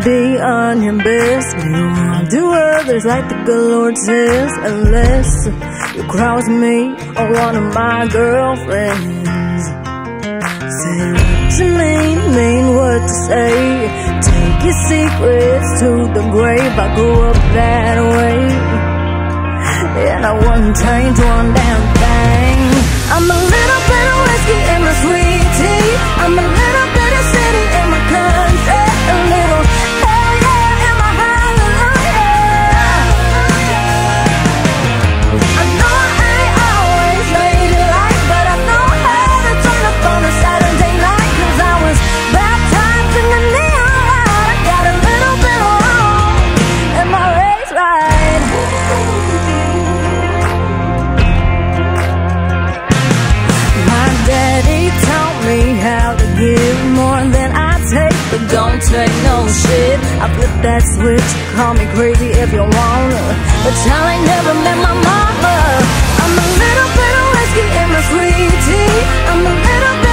be on your best. Be one to others like the good Lord says. Unless you cross me or one of my girlfriends. Say what you mean what to say. Take your secrets to the grave. I grew up that way. And I wasn't trained to one damn thing. I'm a little bit of whiskey in my sweet tea. I'm a little bit of city in my country. A little hell yeah in my hallelujah. I know I ain't always ladylike, but I know how to turn up on a Saturday night. Cause I was baptized in the neon light. I got a little bit of wrong and my race right. Daddy taught me how to give more than I take, but don't take no shit. I flip that switch, call me crazy if you wanna, but y'all ain't never met my mama. I'm a little bit of whiskey in my sweet tea. I'm a little bit